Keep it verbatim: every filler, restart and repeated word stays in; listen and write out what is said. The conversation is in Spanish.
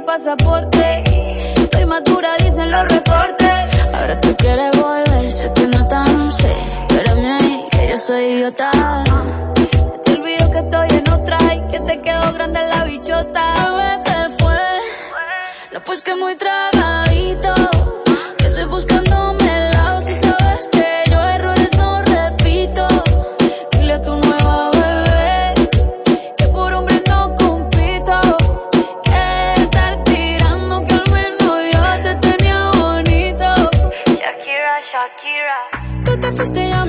pasaporte. Soy madura, dicen los reportes. Ahora tú quieres volver, sé que no tan sé. Espérame ahí, que yo soy idiota. Se te olvidó que estoy en otra y que te quedó grande la bichota. Bebé, te fue, no pues que muy traga.